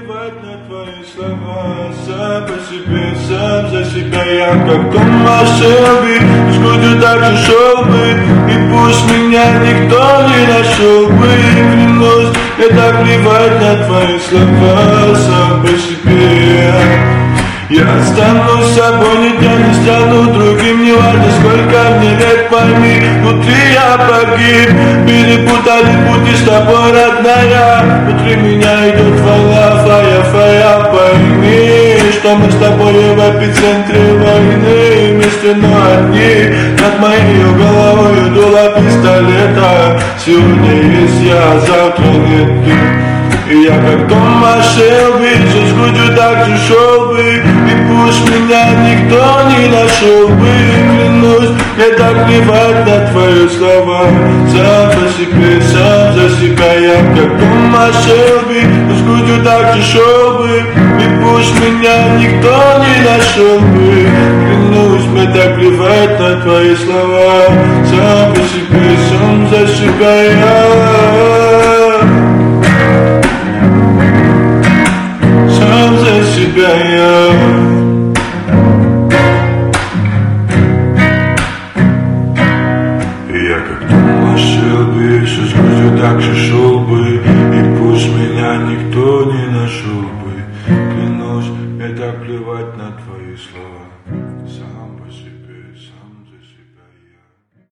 плевать на твои слова. Сам по себе, сам за себя. Я как Томас Шелби, сколько так же шел бы. И пусть меня никто не нашел бы. Клянусь, мне так плевать на твои слова. Сам по себе. Я останусь собой, не стану другим. Не важно, сколько мне лет, пойми, внутри я погиб. Перепутали пути с тобой, родная. Внутри меня идет война, фая, пойми, что мы с тобой в эпицентре войны. Вместе, но одни, над моей головой дуло пистолета. Сегодня есть я, завтра нет ты. И я как Томас Шелби, со скутью так же шел бы. И пусть меня никто не нашел бы. Клянусь, мне так плевать на твои слова. Сам по себе, сам за себя. Я как Томас Шелби, со скутью так же шел бы. И пусть меня никто не нашел бы. Клянусь, мне так плевать на твои слова. Сам по себе, сам за себя я. Сам за себя я. И я как Томас Шелби, со скоростью так же шел бы. И пусть меня никто не нашел бы. Клянусь, мне так плевать на твои слова.